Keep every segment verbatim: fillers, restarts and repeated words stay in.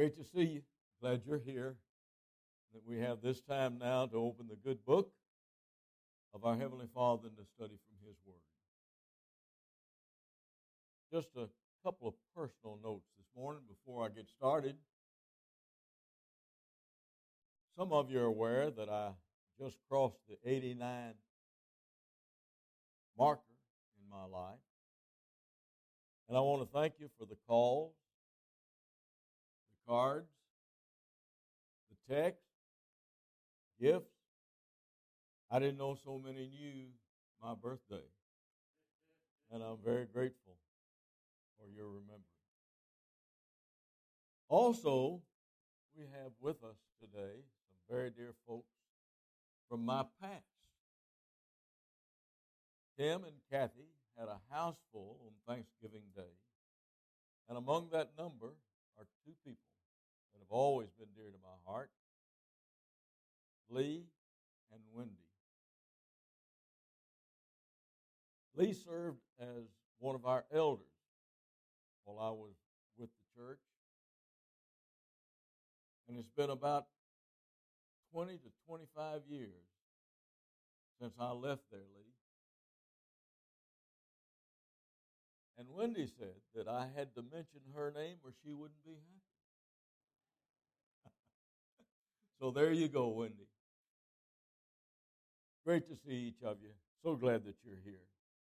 Great to see you. Glad you're here. That we have this time now to open the good book of our Heavenly Father and to study from His Word. Just a couple of personal notes this morning before I get started. Some of you are aware that I just crossed the eighty-nine marker in my life. And I want to thank you for the calls, the cards, the texts, gifts. I didn't know so many knew my birthday. And I'm very grateful for your remembering. Also, we have with us today some very dear folks from my past. Tim and Kathy had a house full on Thanksgiving Day. And among that number are two people that have always been dear to my heart, Lee and Wendy. Lee served as one of our elders while I was with the church. And it's been about twenty to twenty-five years since I left there, Lee. And Wendy said that I had to mention her name or she wouldn't be happy. So there you go, Wendy. Great to see each of you. So glad that you're here.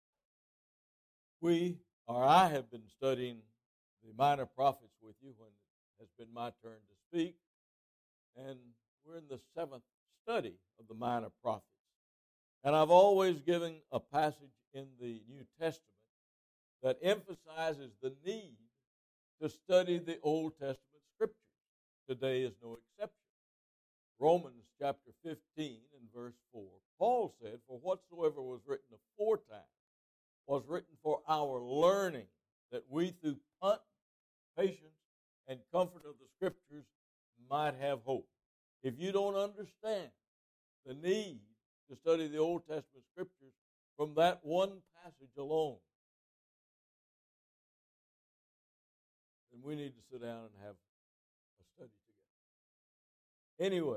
We, or I have been studying the minor prophets with you when it has been my turn to speak. And we're in the seventh study of the minor prophets. And I've always given a passage in the New Testament that emphasizes the need to study the Old Testament Scriptures. Today is no exception. Romans chapter fifteen and verse four. Paul said, "For whatsoever was written aforetime was written for our learning, that we through patience and comfort of the Scriptures might have hope." If you don't understand the need to study the Old Testament Scriptures from that one passage alone, then we need to sit down and have a study together. Anyway,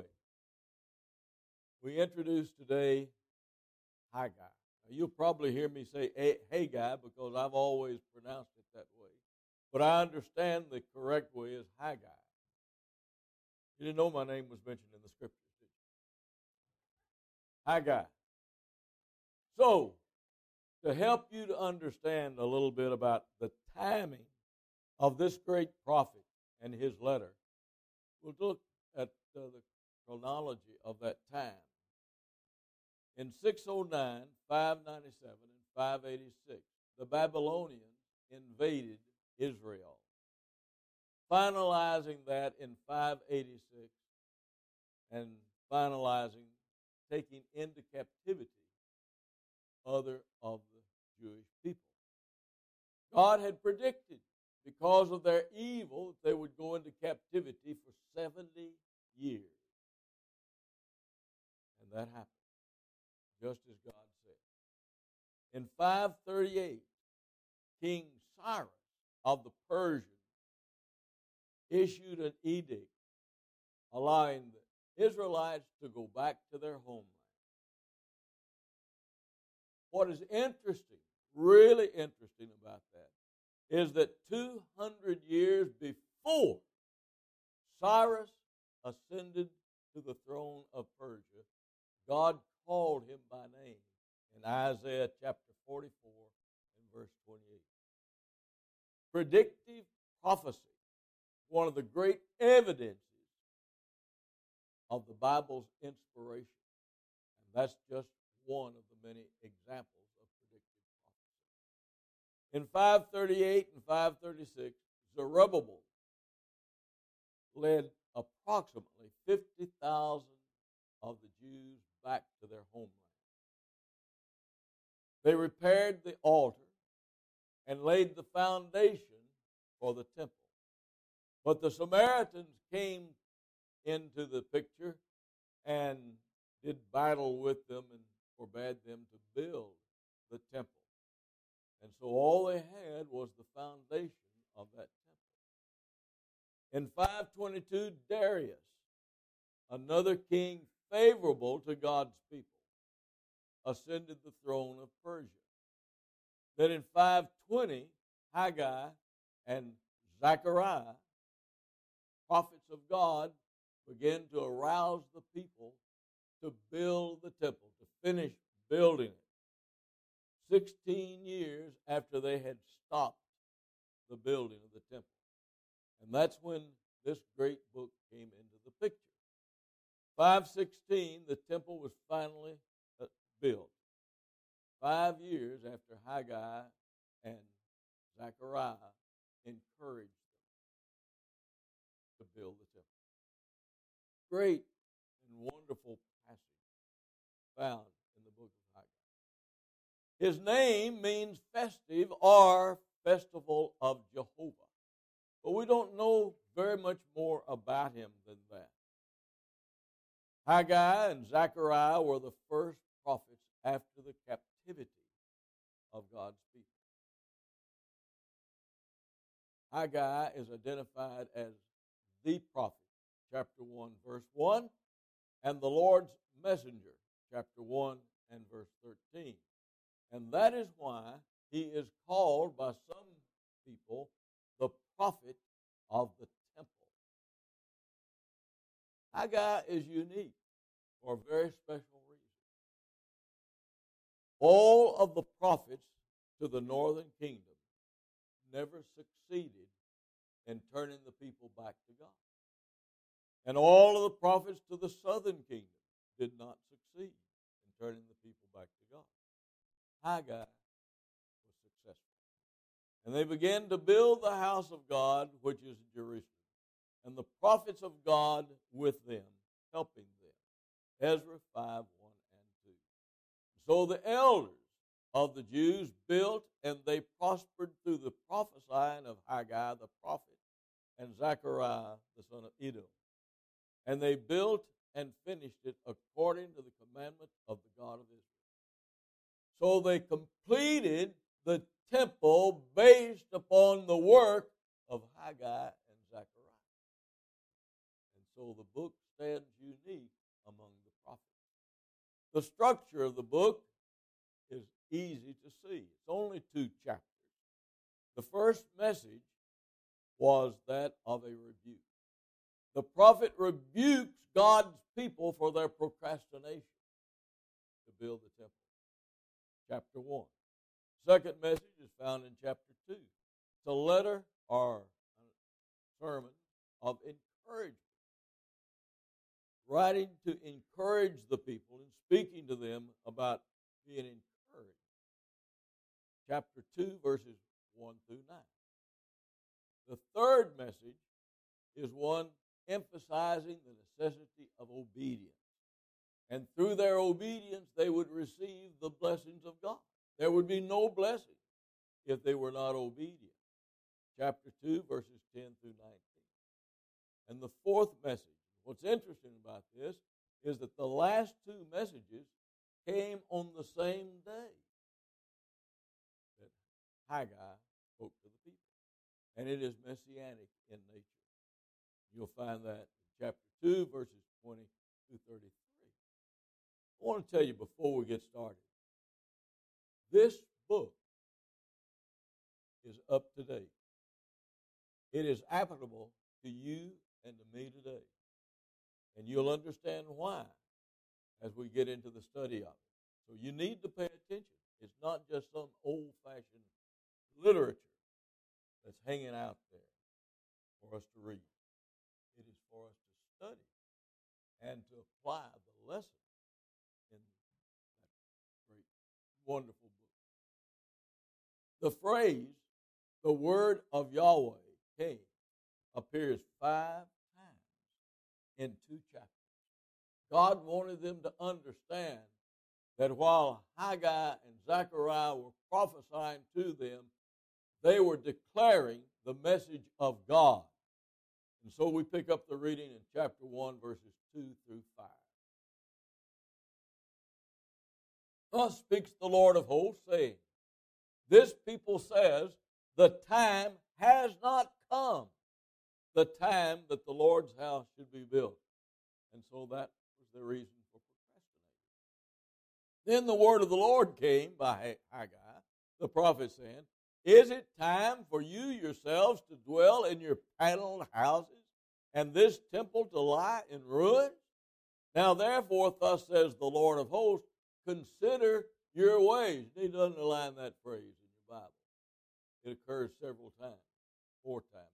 we introduce today Haggai. Now, you'll probably hear me say Haggai because I've always pronounced it that way. But I understand the correct way is Haggai. You didn't know my name was mentioned in the Scriptures, did you? Haggai. So, to help you to understand a little bit about the timing of this great prophet and his letter, we'll look at uh, the chronology of that time. In six oh nine, five ninety-seven, and five eighty-six, the Babylonians invaded Israel, finalizing that in five eighty-six and finalizing taking into captivity other of the Jewish people. God had predicted, because of their evil, that they would go into captivity for seventy years. And that happened, just as God said. In five thirty-eight, King Cyrus of the Persians issued an edict allowing the Israelites to go back to their homeland. What is interesting, really interesting about that, is that two hundred years before Cyrus ascended to the throne of Persia, God called him by name in Isaiah chapter forty-four and verse twenty-eight. Predictive prophecy, one of the great evidences of the Bible's inspiration. And that's just one of the many examples of predictive prophecy. In five thirty-eight and five thirty-six, Zerubbabel led approximately fifty thousand of the Jews back to their homeland. They repaired the altar and laid the foundation for the temple. But the Samaritans came into the picture and did battle with them and forbade them to build the temple. And so all they had was the foundation of that In five twenty-two, Darius, another king favorable to God's people, ascended the throne of Persia. Then in five twenty, Haggai and Zechariah, prophets of God, began to arouse the people to build the temple, to finish building it. Sixteen years after they had stopped the building of the temple. And that's when this great book came into the picture. five sixteen, the temple was finally built. Five years after Haggai and Zechariah encouraged them to build the temple. Great and wonderful passage found in the book of Haggai. His name means festive or festival of Jehovah. But we don't know very much more about him than that. Haggai and Zechariah were the first prophets after the captivity of God's people. Haggai is identified as the prophet, chapter one, verse one, and the Lord's messenger, chapter one and verse thirteen. And that is why he is called by some people the prophet of the temple. Haggai is unique for a very special reason. All of the prophets to the northern kingdom never succeeded in turning the people back to God. And all of the prophets to the southern kingdom did not succeed in turning the people back to God. Haggai was successful. And they began to build the house of God, which is Jerusalem, and the prophets of God with them, helping them. Ezra five, one and two. So the elders of the Jews built, and they prospered through the prophesying of Haggai the prophet and Zechariah the son of Iddo. And they built and finished it according to the commandment of the God of Israel. So they completed the temple based upon the work of Haggai and Zechariah. And so the book stands unique among the prophets. The structure of the book is easy to see. It's only two chapters. The first message was that of a rebuke. The prophet rebukes God's people for their procrastination to build the temple. Chapter one. Second message is found in chapter two. It's a letter or a sermon of encouragement. Writing to encourage the people and speaking to them about being encouraged. Chapter two, verses one through nine. The third message is one emphasizing the necessity of obedience. And through their obedience, they would receive the blessings of God. There would be no blessing if they were not obedient. Chapter two, verses ten through nineteen. And the fourth message, what's interesting about this is that the last two messages came on the same day that Haggai spoke to the people. And it is messianic in nature. You'll find that in chapter two, verses twenty through thirty-three. I want to tell you before we get started, this book is up to date. It is applicable to you and to me today. And you'll understand why as we get into the study of it. So you need to pay attention. It's not just some old-fashioned literature that's hanging out there for us to read. It is for us to study and to apply the lesson in that great, wonderful book. The phrase, the word of Yahweh came, appears five times in two chapters. God wanted them to understand that while Haggai and Zechariah were prophesying to them, they were declaring the message of God. And so we pick up the reading in chapter one, verses two through five. Thus speaks the Lord of hosts, saying, this people says, the time has not come, the time that the Lord's house should be built. And so that was the reason for procrastinating. Then the word of the Lord came by Haggai, the prophet, saying, is it time for you yourselves to dwell in your paneled houses, and this temple to lie in ruins? Now therefore, thus says the Lord of hosts, consider your ways. You need to underline that phrase in your Bible. It occurs several times, four times.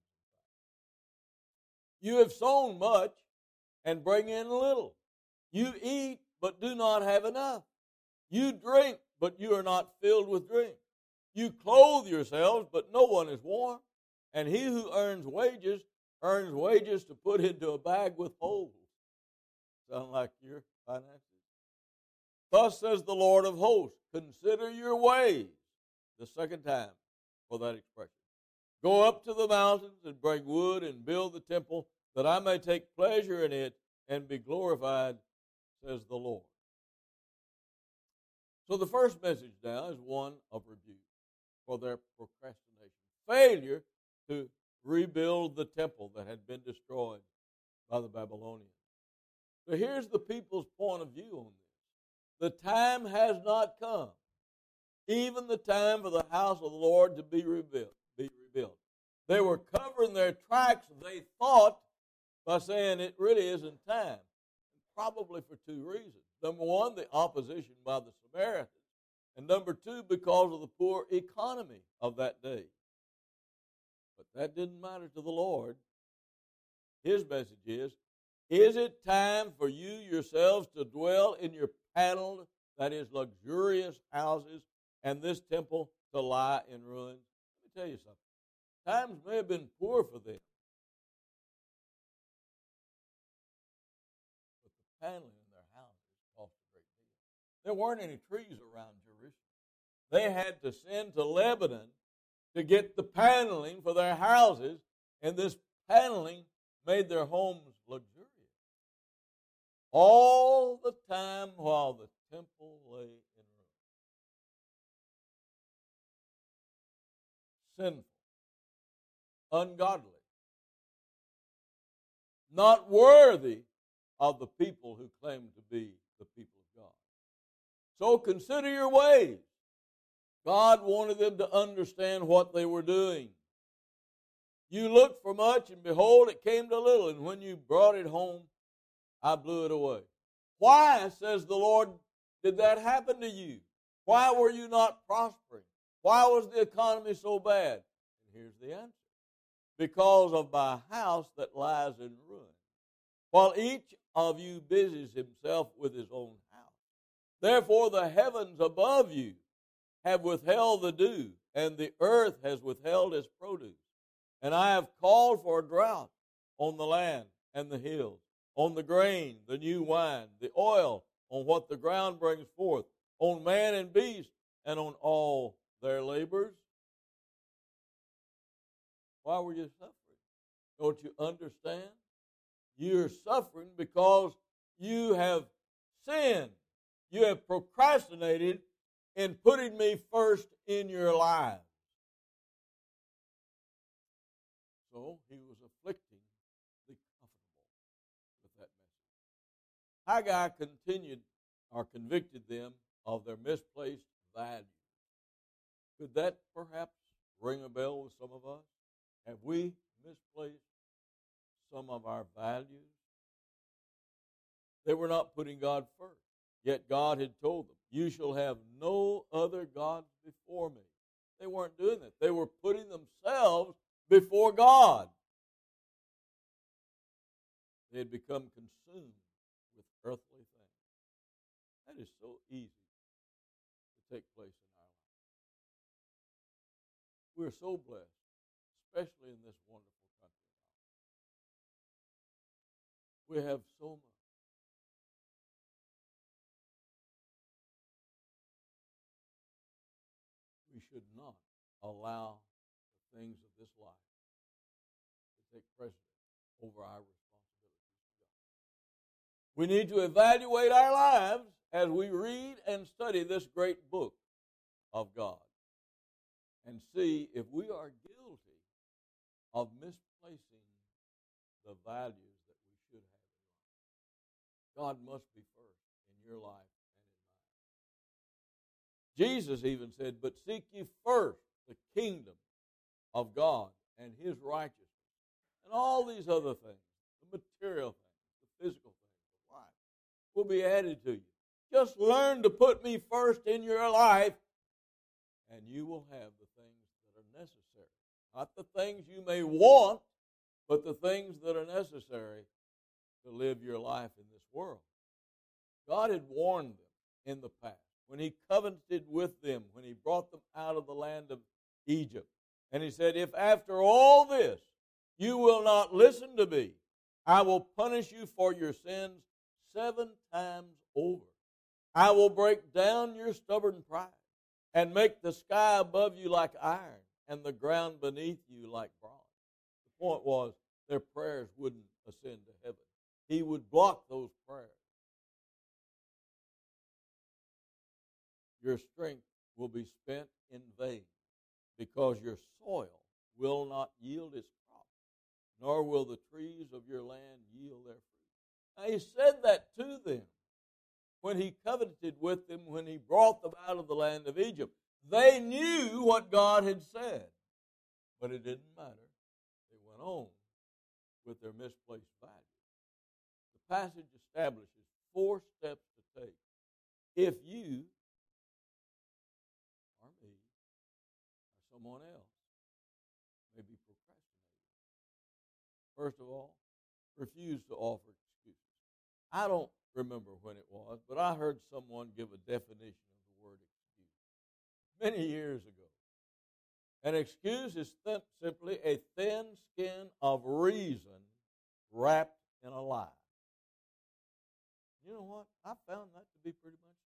You have sown much and bring in little. You eat, but do not have enough. You drink, but you are not filled with drink. You clothe yourselves, but no one is warm. And he who earns wages, earns wages to put into a bag with holes. Sound like your finances? Thus says the Lord of hosts, consider your ways. The second time for that expression. Go up to the mountains and bring wood and build the temple, that I may take pleasure in it and be glorified, says the Lord. So the first message now is one of rebuke for their procrastination. Failure to rebuild the temple that had been destroyed by the Babylonians. So here's the people's point of view on this. The time has not come, even the time for the house of the Lord to be rebuilt. Be rebuilt. They were covering their tracks, they thought, by saying it really isn't time. Probably for two reasons. Number one, the opposition by the Samaritans. And number two, because of the poor economy of that day. But that didn't matter to the Lord. His message is, is it time for you yourselves to dwell in your paneled, that is, luxurious houses, and this temple to lie in ruins? Let me tell you something. Times may have been poor for them. But the paneling in their houses cost a great deal. There weren't any trees around Jerusalem. They had to send to Lebanon to get the paneling for their houses, and this paneling made their homes luxurious. All the time while the temple lay in ruins. Sinful, ungodly, not worthy of the people who claim to be the people of God. So consider your ways. God wanted them to understand what they were doing. You looked for much, and behold, it came to little, and when you brought it home, I blew it away. Why, says the Lord, did that happen to you? Why were you not prospering? Why was the economy so bad? And here's the answer. Because of my house that lies in ruin, while each of you busies himself with his own house. Therefore the heavens above you have withheld the dew, and the earth has withheld its produce. And I have called for a drought on the land and the hills, on the grain, the new wine, the oil, on what the ground brings forth, on man and beast, and on all their labors. Why were you suffering? Don't you understand? You're suffering because you have sinned. You have procrastinated in putting me first in your lives. So he was afflicting the comfortable with that message. Haggai continued or convicted them of their misplaced value. Could that perhaps ring a bell with some of us? Have we misplaced some of our values? They were not putting God first. Yet God had told them, you shall have no other gods before me. They weren't doing that. They were putting themselves before God. They had become consumed with earthly things. That is so easy to take place in our lives. We're so blessed, especially in this wonderful country. We have so much. We should not allow the things of this life to take precedence over our responsibilities to God. We need to evaluate our lives as we read and study this great book of God and see if we are guilty of misplacing the values that we should have in life. God must be first in your life and in mine. Jesus even said, but seek ye first the kingdom of God and his righteousness. And all these other things, the material things, the physical things of life, will be added to you. Just learn to put me first in your life, and you will have the things that are necessary. Not the things you may want, but the things that are necessary to live your life in this world. God had warned them in the past when he covenanted with them, when he brought them out of the land of Egypt. And he said, if after all this you will not listen to me, I will punish you for your sins seven times over. I will break down your stubborn pride and make the sky above you like iron and the ground beneath you like bronze. The point was their prayers wouldn't ascend to heaven. He would block those prayers. Your strength will be spent in vain because your soil will not yield its crop, nor will the trees of your land yield their fruit. Now he said that to them when he covenanted with them, when he brought them out of the land of Egypt. They knew what God had said, but it didn't matter. They went on with their misplaced values. The passage establishes four steps to take if you or me or someone else may be procrastinating. First of all, refuse to offer excuses. I don't remember when it was, but I heard someone give a definition of the word excuse many years ago. An excuse is th- simply a thin skin of reason wrapped in a lie. You know what? I found that to be pretty much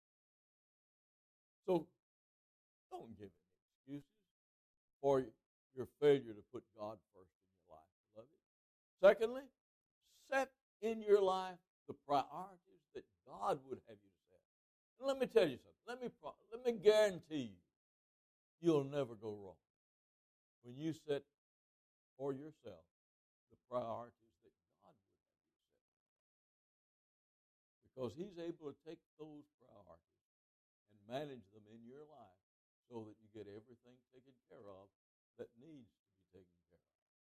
true. So don't give any excuses for your failure to put God first in your life, beloved. Secondly, set in your life the priorities that God would have you to set. And let me tell you something. Let me let me guarantee you, you'll never go wrong when you set for yourself the priorities that God would have you to set. Because he's able to take those priorities and manage them in your life so that you get everything taken care of that needs to be taken care of.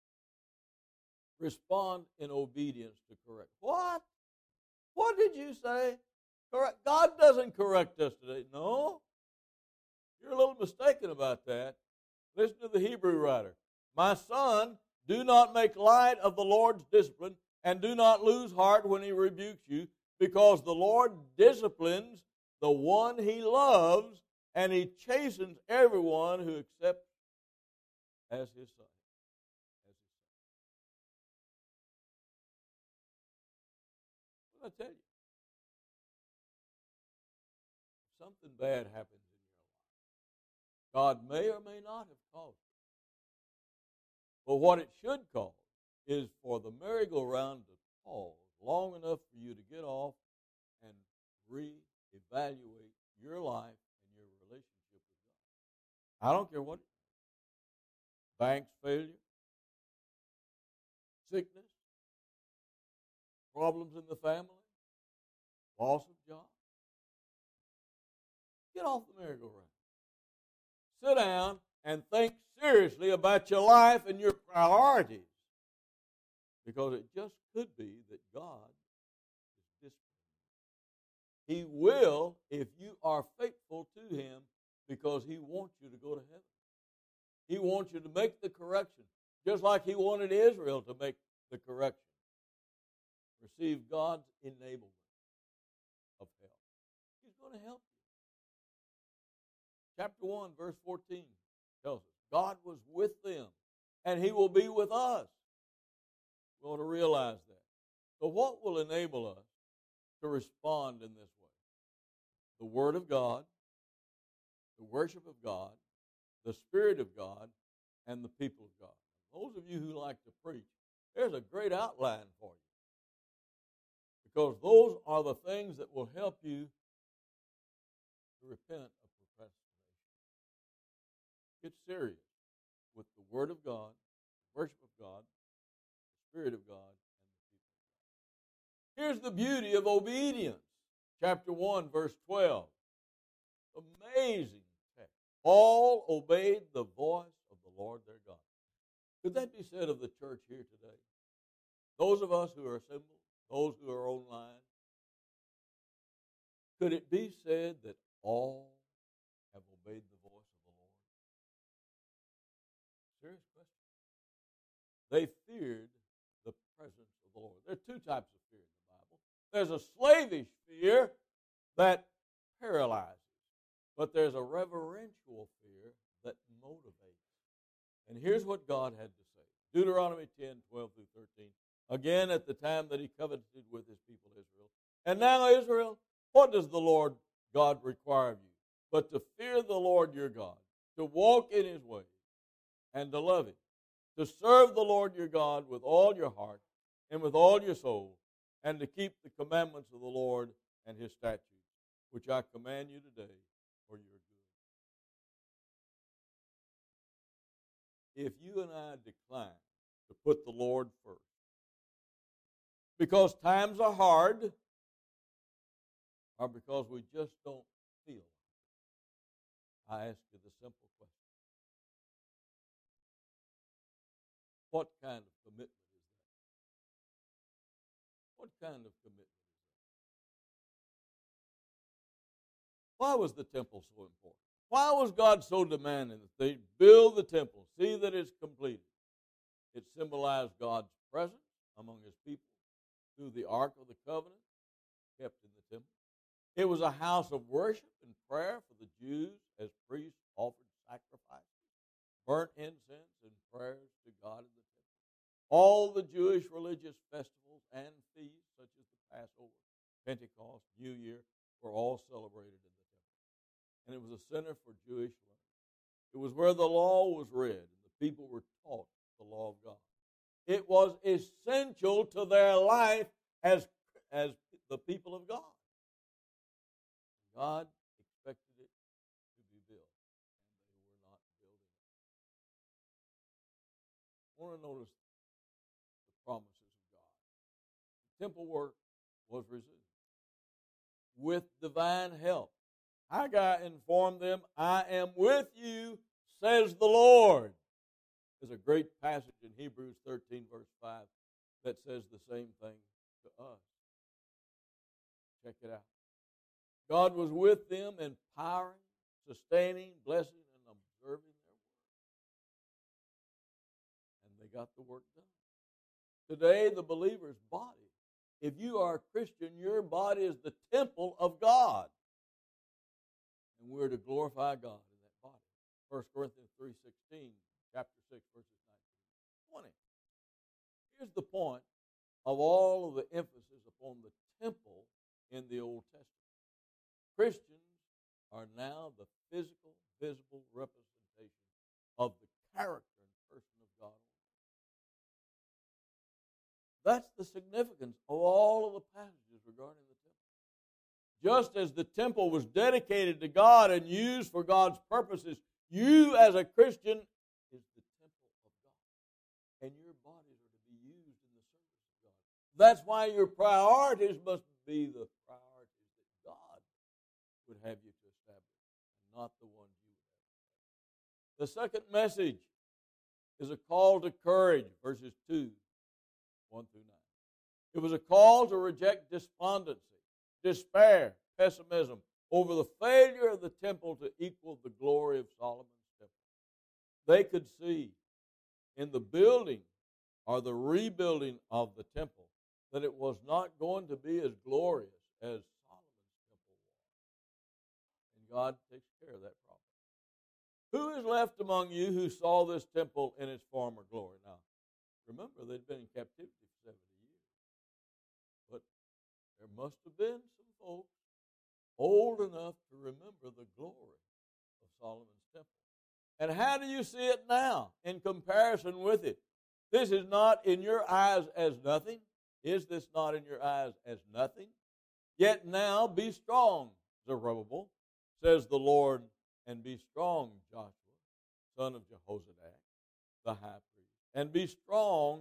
Respond in obedience to correct. What? What did you say? Correct. God doesn't correct us today. No. You're a little mistaken about that. Listen to the Hebrew writer. My son, do not make light of the Lord's discipline, and do not lose heart when he rebukes you, because the Lord disciplines the one he loves, and he chastens everyone who accepts as his son. As his son. What did I tell you? If something bad happens in your life, God may or may not have caused it. But what it should cause is for the merry-go-round to pause long enough for you to get off and reevaluate your life and your relationship with God. I don't care what it is. Bank's failure, sickness, problems in the family, loss of job. Get off the merry-go-round. Sit down and think seriously about your life and your priorities. Because it just could be that God is disciplining. He will if you are faithful to him, because he wants you to go to heaven. He wants you to make the correction, just like he wanted Israel to make the correction. Receive God's enablement of help. He's going to help you. Chapter one, verse fourteen tells us God was with them, and he will be with us. We want to realize that. So what will enable us to respond in this way? The Word of God, the worship of God, the Spirit of God, and the people of God. Those of you who like to preach, there's a great outline for you. Because those are the things that will help you to repent of procrastination. Get serious with the Word of God, the worship of God, Spirit of God and the people of God. Here's the beauty of obedience. Chapter one, verse twelve. Amazing text. All obeyed the voice of the Lord their God. Could that be said of the church here today? Those of us who are assembled, those who are online, could it be said that all have obeyed the voice of the Lord? Serious question. They feared the presence of the Lord. There are two types of fear in the Bible. There's a slavish fear that paralyzes, but there's a reverential fear that motivates. And here's what God had to say. Deuteronomy ten, twelve through thirteen. Again, at the time that he covenanted with his people Israel. And now, Israel, what does the Lord God require of you? But to fear the Lord your God, to walk in his ways, and to love him, to serve the Lord your God with all your heart and with all your soul, and to keep the commandments of the Lord and his statutes, which I command you today for your good. If you and I decline to put the Lord first, because times are hard, or because we just don't feel it, I ask you the simple question. What kind of commitment is that? What kind of commitment is that? Why was the temple so important? Why was God so demanding that they build the temple, see that it's completed? It symbolized God's presence among his people through the Ark of the Covenant kept in the temple. It was a house of worship and prayer for the Jews as priests offered sacrifices, burnt incense, and prayers to God in the temple. All the Jewish religious festivals and feasts, such as the Passover, Pentecost, New Year, were all celebrated in the temple. And it was a center for Jewish learning. It was where the law was read and the people were taught the law of God. It was essential to their life as, as the people of God. God expected it to be built, and they were not building it. I want to notice the promises of God. The temple work was resumed with divine help. Haggai informed them, I am with you, says the Lord. There's a great passage in Hebrews thirteen, verse five, that says the same thing to us. Check it out. God was with them, empowering, sustaining, blessing, and observing their work. And they got the work done. Today, the believer's body, if you are a Christian, your body is the temple of God. And we're to glorify God in that body. First Corinthians three sixteen, chapter six, verses nineteen and twenty. Here's the point of all of the emphasis upon the temple in the Old Testament. Christians are now the physical, visible representation of the character and person of God. That's the significance of all of the passages regarding the temple. Just as the temple was dedicated to God and used for God's purposes, you as a Christian is the temple of God. And your bodies are to be used in the service of God. That's why your priorities must be the priorities that God would have you to establish, and not the ones you would have. The second message is a call to courage, verses two, one through nine. It was a call to reject despondency, despair, pessimism over the failure of the temple to equal the glory of Solomon's temple. They could see in the building or the rebuilding of the temple that it was not going to be as glorious as Solomon's temple was. And God takes care of that problem. Who is left among you who saw this temple in its former glory? Now, remember, they'd been in captivity for seventy years. But there must have been some folks old enough to remember the glory of Solomon's temple. And how do you see it now in comparison with it? This is not in your eyes as nothing. Is this not in your eyes as nothing? Yet now be strong, Zerubbabel, says the Lord, and be strong, Joshua, son of Jehozadak, the high priest. And be strong,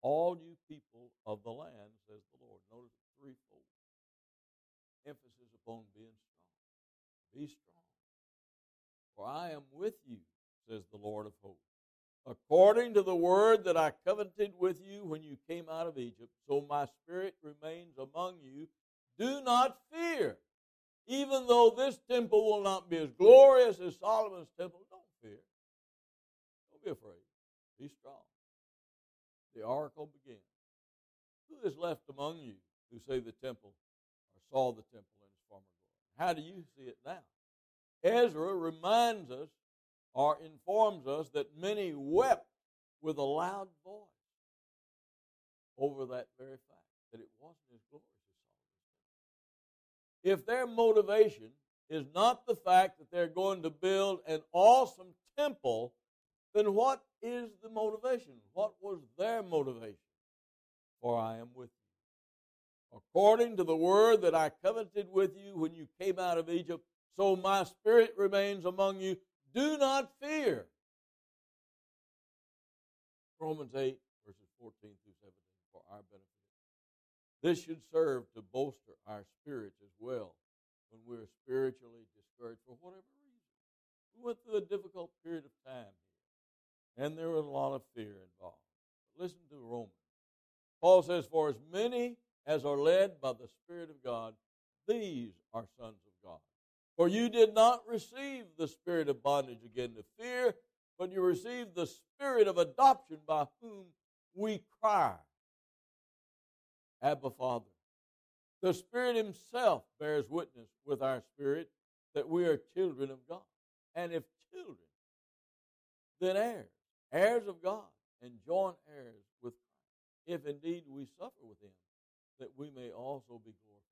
all you people of the land, says the Lord. Notice threefold emphasis upon being strong. Be strong, for I am with you, says the Lord of hosts. According to the word that I covenanted with you when you came out of Egypt, so my spirit remains among you. Do not fear. Even though this temple will not be as glorious as Solomon's temple, don't fear. Don't be afraid. Be strong. The oracle begins. Who is left among you who say the temple or saw the temple in its former glory? How do you see it now? Ezra reminds us or informs us that many wept with a loud voice over that very fact, that it wasn't as glorious as Solomon's temple. If their motivation is not the fact that they're going to build an awesome temple, then what is the motivation? What was their motivation? For I am with you. According to the word that I covenanted with you when you came out of Egypt, so my spirit remains among you. Do not fear. Romans eight, verses fourteen through seventeen, for our benefit. This should serve to bolster our spirits as well when we're spiritually discouraged for whatever reason. We went through a difficult period of time here, and there was a lot of fear involved. But listen to Romans. Paul says, for as many as are led by the Spirit of God, these are sons of God. For you did not receive the spirit of bondage again to fear, but you received the spirit of adoption by whom we cry, Abba, Father. The Spirit himself bears witness with our spirit that we are children of God. And if children, then heirs, heirs of God, and joint heirs with Christ, if indeed we suffer with him, that we may also be glorified.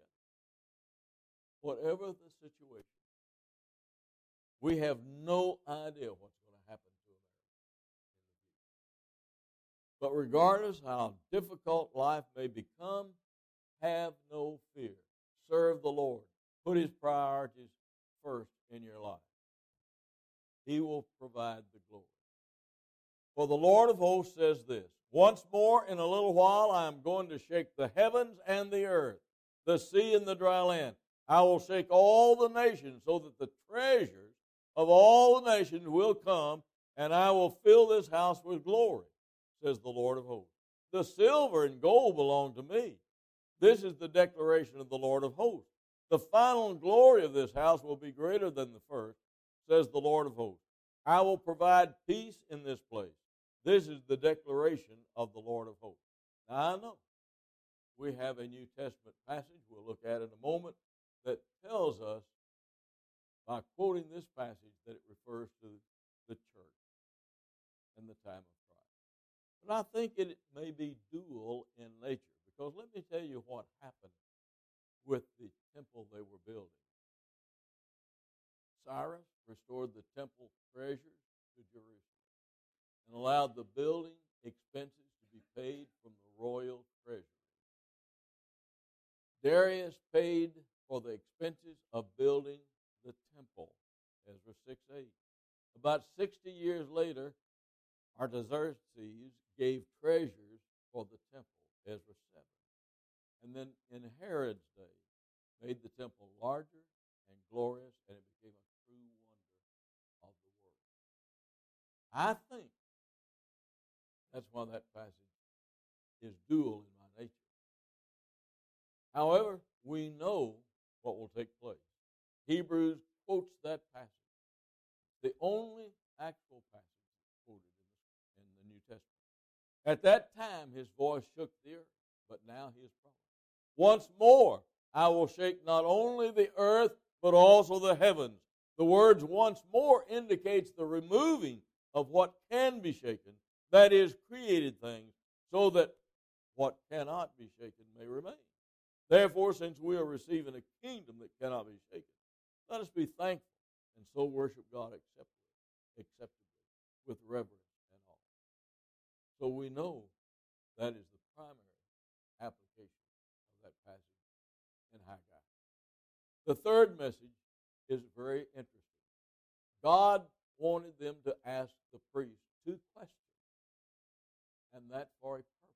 Whatever the situation, we have no idea what's going to happen to America in the future. But regardless how difficult life may become, have no fear. Serve the Lord. Put his priorities first in your life. He will provide the glory. For the Lord of hosts says this, once more in a little while I am going to shake the heavens and the earth, the sea and the dry land. I will shake all the nations so that the treasures of all the nations will come, and I will fill this house with glory, says the Lord of hosts. The silver and gold belong to me. This is the declaration of the Lord of hosts. The final glory of this house will be greater than the first, says the Lord of hosts. I will provide peace in this place. This is the declaration of the Lord of hosts. Now I know we have a New Testament passage we'll look at in a moment that tells us, by quoting this passage, that it refers to the church and the time of Christ. But I think it may be dual in nature, because let me tell you what happened with the temple they were building. Cyrus restored the temple treasures to Jerusalem and allowed the building expenses to be paid from the royal treasury. Darius paid for the expenses of building the temple, Ezra six eight. About sixty years later, Artaxerxes gave treasures for the temple, Ezra seven. And then in Herod's day, made the temple larger and glorious, and it became a true wonder of the world. I think that's why that passage is dual in my nature. However, we know what will take place. Hebrews quotes that passage, the only actual passage quoted in the, in the New Testament. At that time, his voice shook the earth, but now he is promised. Once more, I will shake not only the earth, but also the heavens. The words once more indicates the removing of what can be shaken, that is, created things, so that what cannot be shaken may remain. Therefore, since we are receiving a kingdom that cannot be shaken, let us be thankful and so worship God acceptably, acceptably with reverence and awe. So we know that is the primary application of that passage in Haggai. The third message is very interesting. God wanted them to ask the priest two questions, and that for a purpose.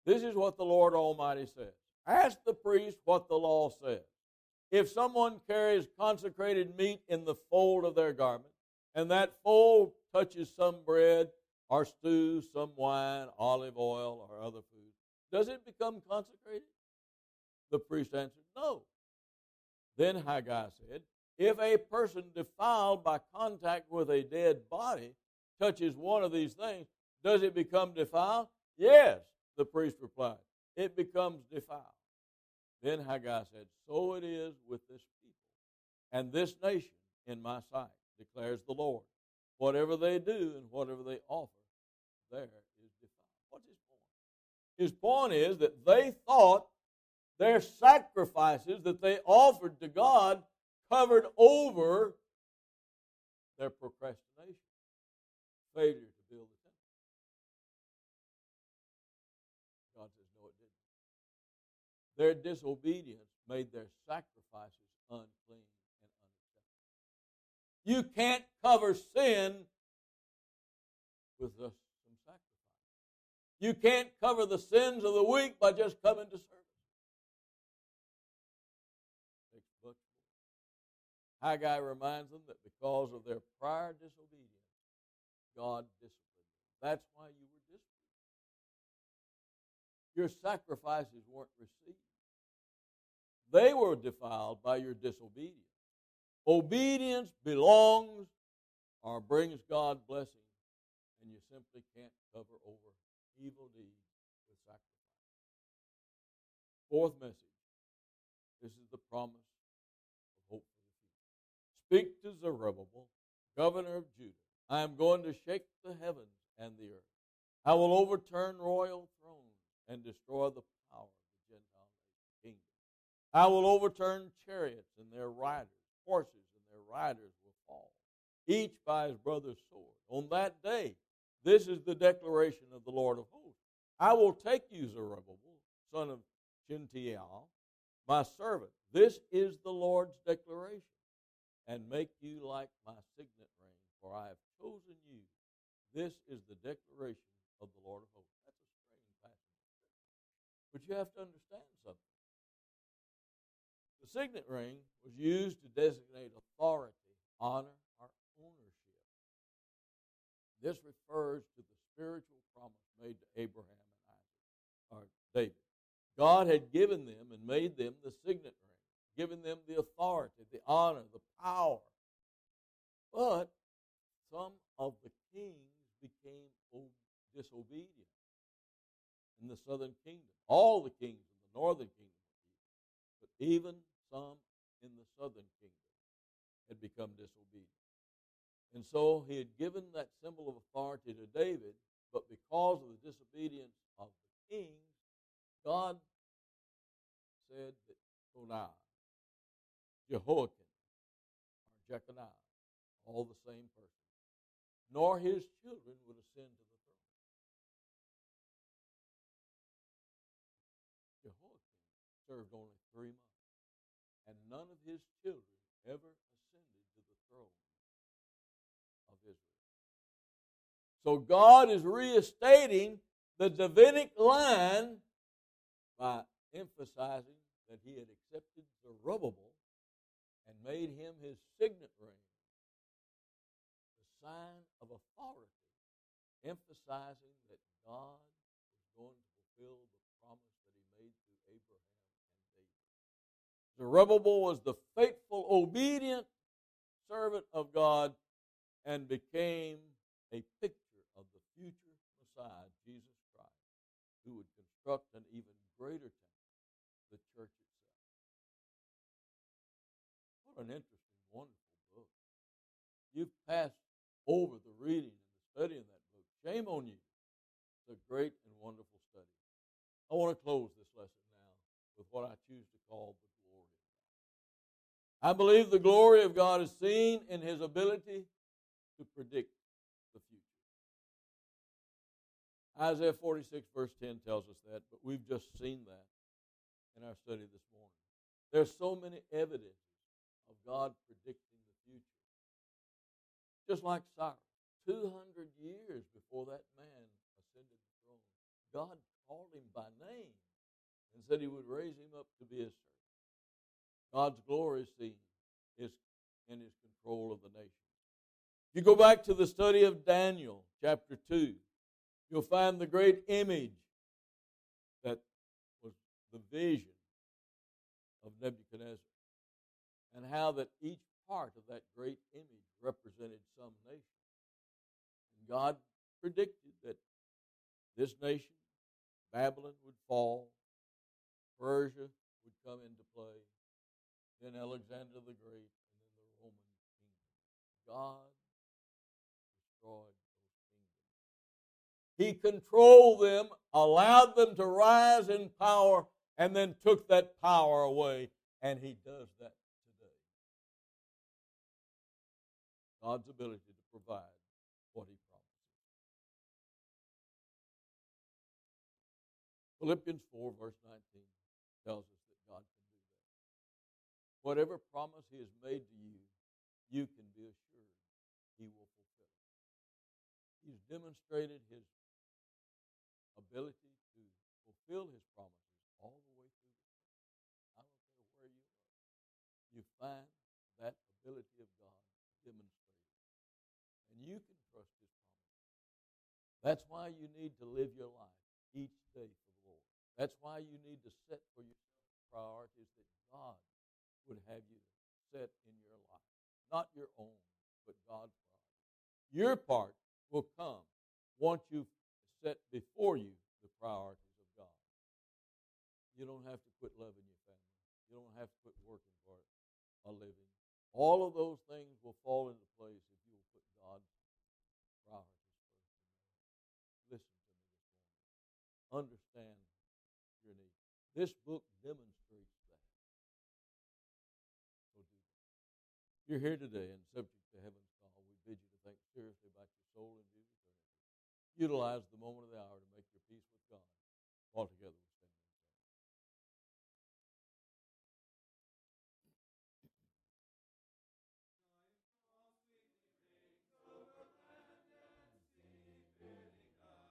This is what the Lord Almighty says. Ask the priest what the law says. If someone carries consecrated meat in the fold of their garment, and that fold touches some bread or stew, some wine, olive oil, or other food, does it become consecrated? The priest answered, no. Then Haggai said, if a person defiled by contact with a dead body touches one of these things, does it become defiled? Yes, the priest replied. It becomes defiled. Then Haggai said, so it is with this people and this nation in my sight, declares the Lord. Whatever they do and whatever they offer, there is defiled. What's his point? His point is that they thought their sacrifices that they offered to God covered over their procrastination, failure to build the temple. God says, no, it didn't. Their disobedience made their sacrifices unclean and unacceptable. You can't cover sin with some sacrifice. You can't cover the sins of the weak by just coming to service. Haggai reminds them that because of their prior disobedience, God disciplined them. That's why you were disciplined. Your sacrifices weren't received. They were defiled by your disobedience. Obedience belongs or brings God blessing, and you simply can't cover over evil deeds with sacrifice. Fourth message. This is the promise of hope. Speak to Zerubbabel, governor of Judah. I am going to shake the heavens and the earth. I will overturn royal thrones and destroy the power of the Gentile kingdom. I will overturn chariots and their riders, horses and their riders will fall, each by his brother's sword. On that day, this is the declaration of the Lord of hosts. I will take you, Zerubbabel, son of Shealtiel, my servant. This is the Lord's declaration. And make you like my signet ring, for I have chosen you. This is the declaration of the Lord of hosts. That's a strange passage. But you have to understand something. The signet ring was used to designate authority, honor, or ownership. This refers to the spiritual promise made to Abraham and Isaac, or David. God had given them and made them the signet ring, giving them the authority, the honor, the power. But some of the kings became disobedient in the southern kingdom. All the kings in the northern kingdom were evil, but even some in the southern kingdom had become disobedient. And so he had given that symbol of authority to David, but because of the disobedience of the kings, God said that Coniah, Jehoiakim, or Jeconiah, all the same person, nor his children would ascend to the throne. Jehoiakim served only three months, and none of his children ever ascended to the throne of Israel. So God is reinstating the Davidic line by emphasizing that he had accepted Zerubbabel and made him his signet ring, the sign of authority, emphasizing that God was going to fulfill the promise that he made through Abraham and David. Zerubbabel was the faithful, obedient servant of God and became a picture of the future Messiah, Jesus Christ, who would construct an even greater temple, the church itself. What an interesting, wonderful book. You've passed over the reading and the study of that book. Shame on you. It's a great and wonderful study. I want to close this lesson now with what I choose to call the glory of God. I believe the glory of God is seen in his ability to predict the future. Isaiah forty-six verse ten tells us that, but we've just seen that in our study this morning. There's so many evidences of God predicting the future. Just like Cyrus, two hundred years before that man ascended the throne, God called him by name and said he would raise him up to be his servant. God's glory scene is in his control of the nation. If you go back to the study of Daniel, chapter two, you'll find the great image that was the vision of Nebuchadnezzar, and how that each part of that great image represented some nation. And God predicted that this nation, Babylon, would fall, Persia would come into play, then Alexander the Great, and then the Roman kingdom. God destroyed those kingdoms. He controlled them, allowed them to rise in power, and then took that power away, and he does that today. God's ability to provide what he promises. Philippians four, verse nineteen tells us that God can do that. Whatever promise he has made to you, you can be assured he will fulfill it. He's demonstrated his ability to fulfill his promises all the way through the scripture. I don't care where you are. You find that ability of God demonstrated. And you can trust his promises. That's why you need to live your life each day for the Lord. That's why you need to set for yourself priorities that God would have you set in your life. Not your own, but God's priorities. Your part will come once you've set before you the priorities of God. You don't have to quit loving your family. You don't have to quit working for a living. All of those things will fall into place if you will put God's priorities first. Listen to me this morning. Understand your needs. This book demonstrates that. So do that. If you're here today and subject to heaven's call, we bid you to think seriously about your soul and view eternity. Utilize the moment of the hour to make your peace with God altogether.